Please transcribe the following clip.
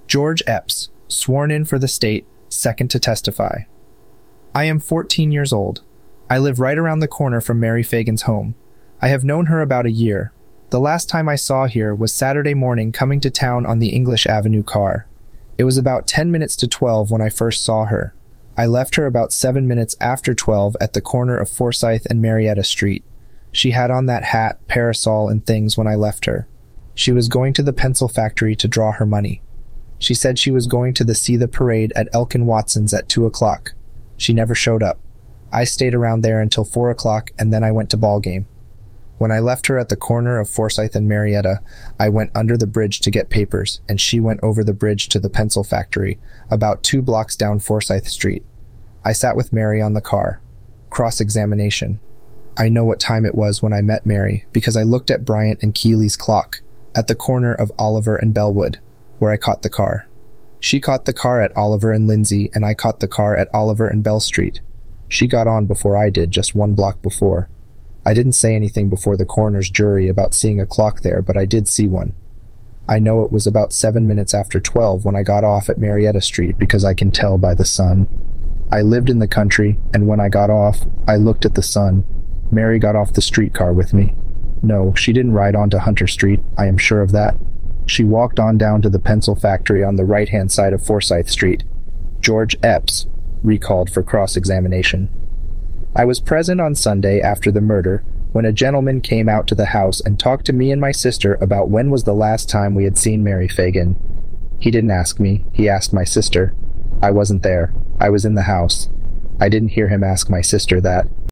George Epps, sworn in for the state, second to testify. I am 14 years old. I live right around the corner from Mary Fagan's home. I have known her about a year. The last time I saw her was Saturday morning coming to town on the English Avenue car. It was about 10 minutes to 12 when I first saw her. I left her about 7 minutes after 12 at the corner of Forsyth and Marietta Street. She had on that hat, parasol, and things when I left her. She was going to the pencil factory to draw her money. She said she was going to see the parade at Elkin Watson's at 2 o'clock. She never showed up. I stayed around there until 4 o'clock, and then I went to ball game. When I left her at the corner of Forsyth and Marietta, I went under the bridge to get papers, and she went over the bridge to the pencil factory, about 2 blocks down Forsyth Street. I sat with Mary on the car. Cross-examination. I know what time it was when I met Mary, because I looked at Bryant and Keeley's clock, at the corner of Oliver and Bellwood, where I caught the car. She caught the car at Oliver and Lindsay, and I caught the car at Oliver and Bell Street. She got on before I did, just 1 block before. I didn't say anything before the coroner's jury about seeing a clock there, but I did see one. I know it was about 7 minutes after 12 when I got off at Marietta Street because I can tell by the sun. I lived in the country, and when I got off, I looked at the sun. Mary got off the streetcar with me. No, she didn't ride on to Hunter Street, I am sure of that. She walked on down to the pencil factory on the right-hand side of Forsyth Street. George Epps, recalled for cross-examination. I was present on Sunday after the murder when a gentleman came out to the house and talked to me and my sister about when was the last time we had seen Mary Fagan. He didn't ask me, he asked my sister. I wasn't there. I was in the house. I didn't hear him ask my sister that.